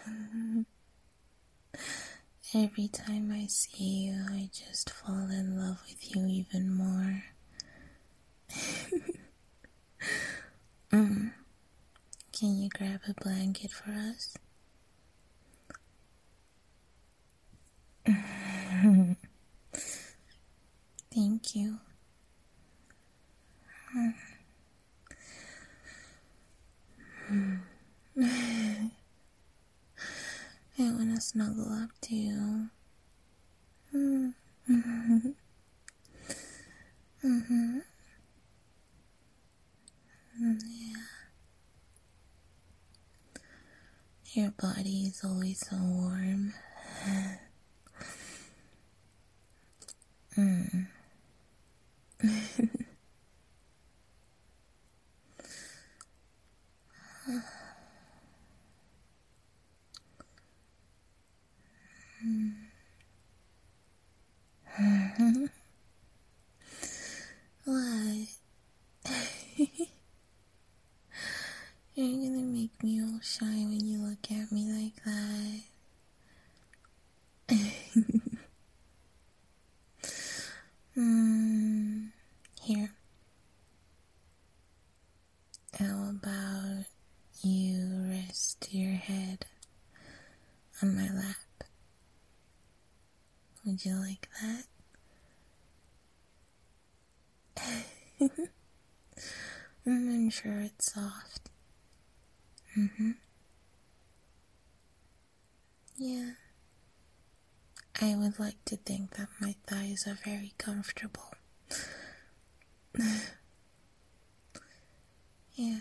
Every time I see you, I just fall in love with you even more. Can you grab a blanket for us? Thank you. I want to snuggle up to you. Yeah. Your body is always so warm. What? You're gonna make me all shy when you look at me like that. Here. How about you rest your head on my lap? Would you like that? I'm sure it's soft. Yeah. I would like to think that my thighs are very comfortable. Yeah.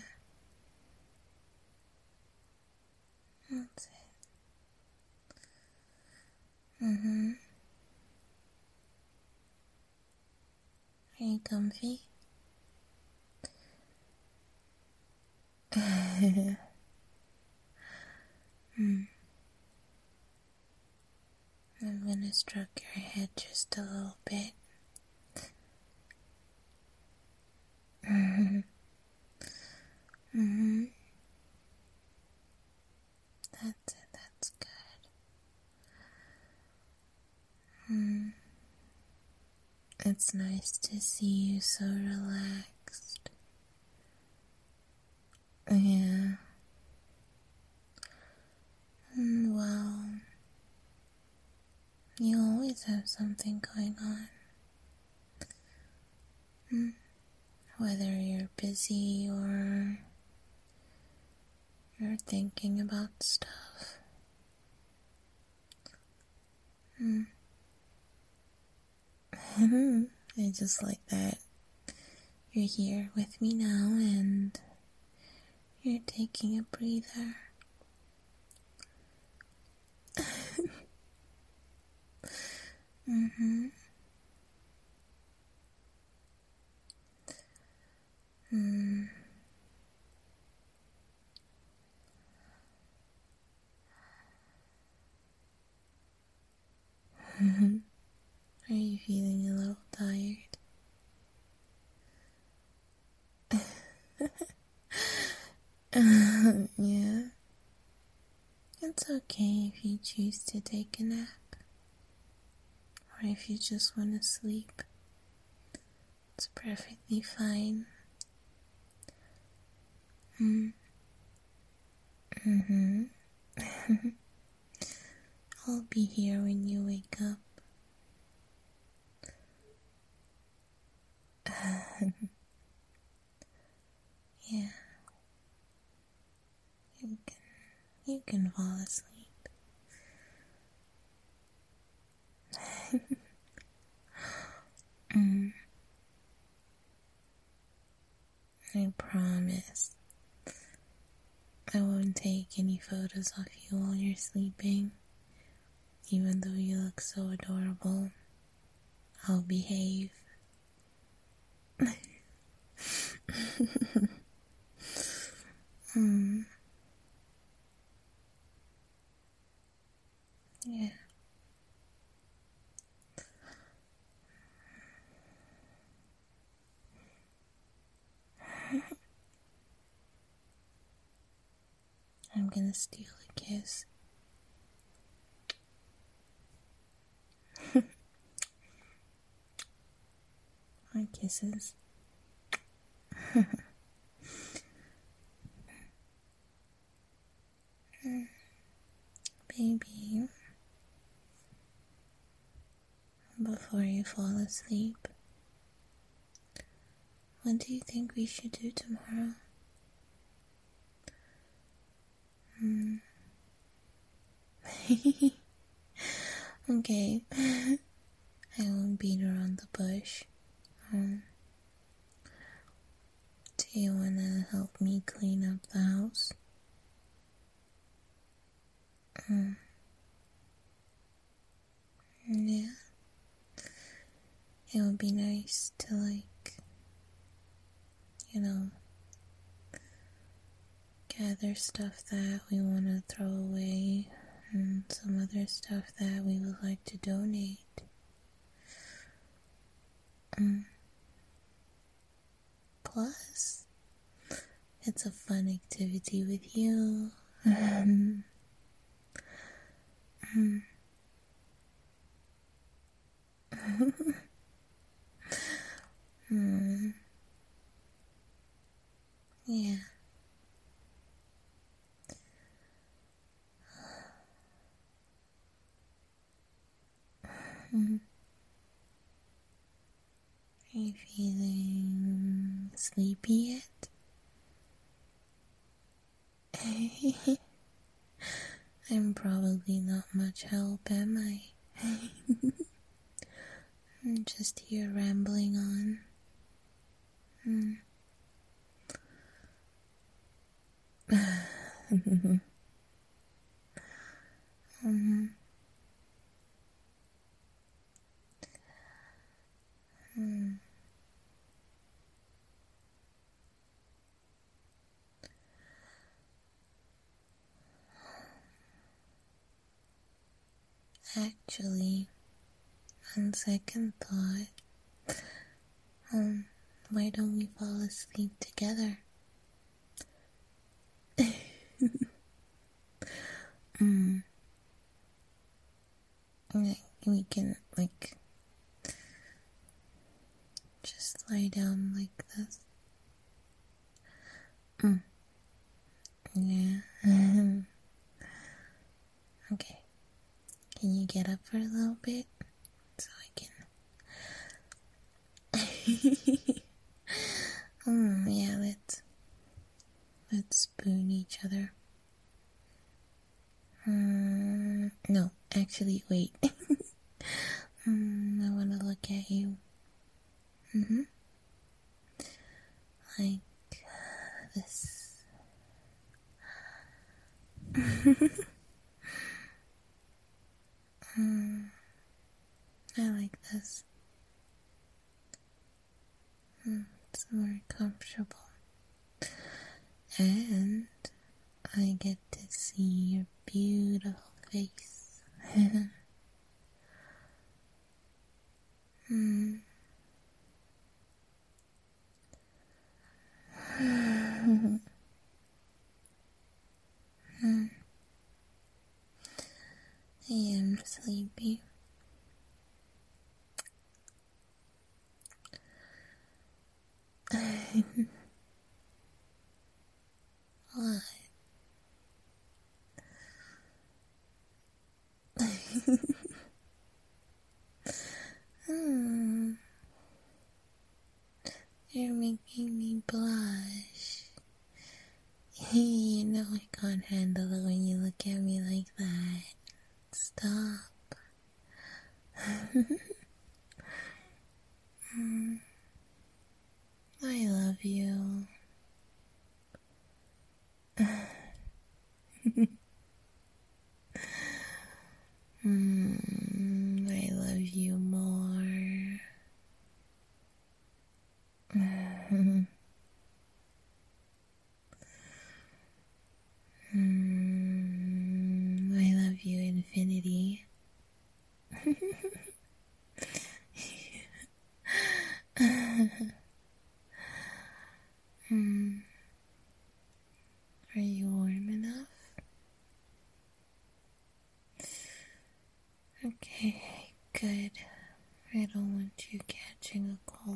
That's it. Are you comfy? I'm gonna stroke your head just a little bit. That's it, that's good. It's nice to see you so relaxed. Yeah. Well, you always have something going on. Whether you're busy or you're thinking about stuff. I just like that you're here with me now and you're taking a breather. Are you feeling a little tired? Yeah. It's okay if you choose to take a nap. Or if you just want to sleep. It's perfectly fine. I'll be here when you wake up. Yeah. You can fall asleep. I promise. I won't take any photos of you while you're sleeping. Even though you look so adorable, I'll behave. Yeah. I'm gonna steal a kiss. My kisses. Baby, before you fall asleep, what do you think we should do tomorrow? Okay, I won't beat around the bush. Do you wanna help me clean up the house? Yeah. It would be nice to, gather stuff that we want to throw away and some other stuff that we would like to donate. Plus, it's a fun activity with you. Yeah. Are you feeling sleepy yet? I'm probably not much help, am I? I'm just here rambling on. Actually, on second thought, why don't we fall asleep together? We can, just lie down like this. Yeah. Okay. Can you get up for a little bit? So I can... yeah, let's spoon each other. No, actually, wait. I want to look at you. Like this. I like this. It's more comfortable. And I get to see your beautiful face. I am sleepy. What? You're making me blush. You know I can't handle it when you look at me like that. Stop. I love you. I love you more. I love you, infinity. Are you warm enough? Okay, Good. I don't want you catching a cold.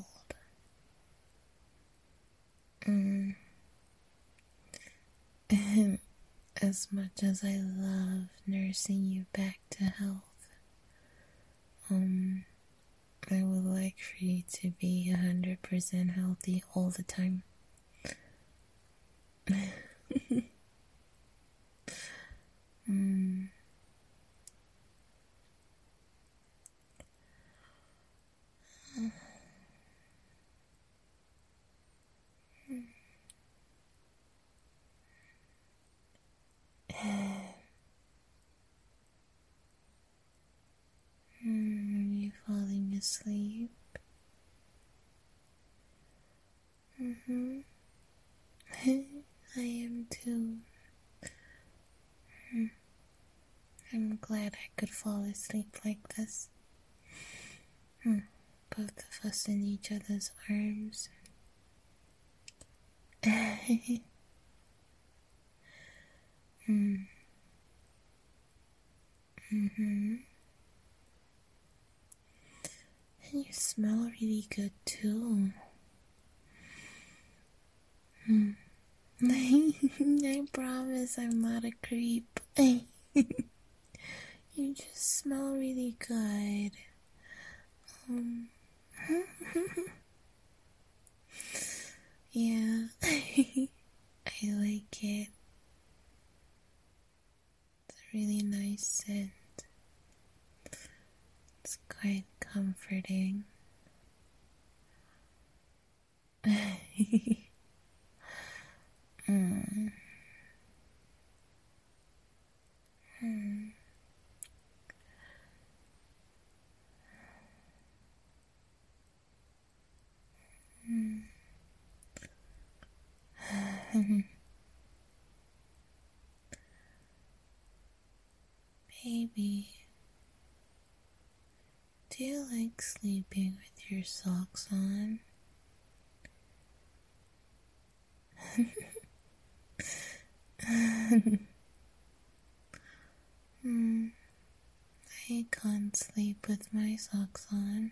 And as much as I love nursing you back to health, I would like for you to be 100% healthy all the time. Are you falling asleep? I am too. I'm glad I could fall asleep like this. Both of us in each other's arms. And you smell really good too. I promise I'm not a creep. You just smell really good. Yeah, I like it. It's a really nice scent. It's quite comforting. Baby, do you like sleeping with your socks on? I can't sleep with my socks on.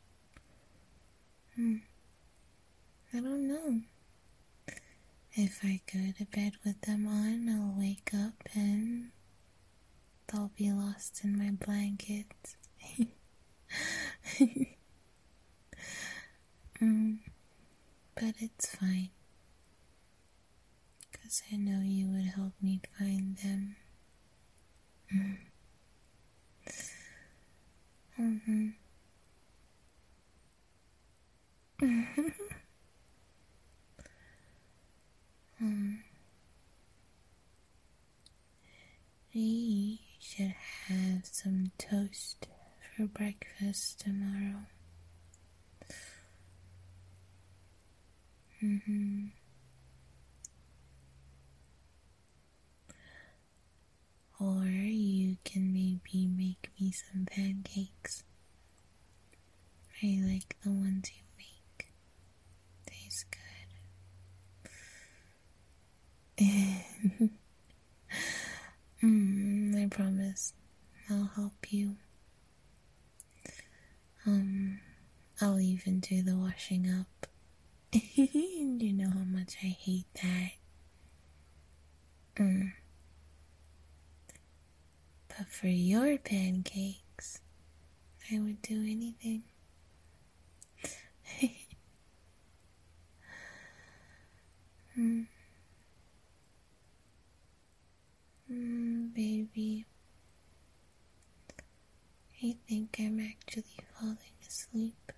I don't know. If I go to bed with them on, I'll wake up and they'll be lost in my blankets. But it's fine. 'Cause I know you would help me find them. We should have some toast for breakfast tomorrow. Or you can maybe make me some pancakes. I like the ones you make. Taste good. I promise I'll help you. I'll even do the washing up. You know how much I hate that. But for your pancakes, I would do anything. Baby, I think I'm actually falling asleep.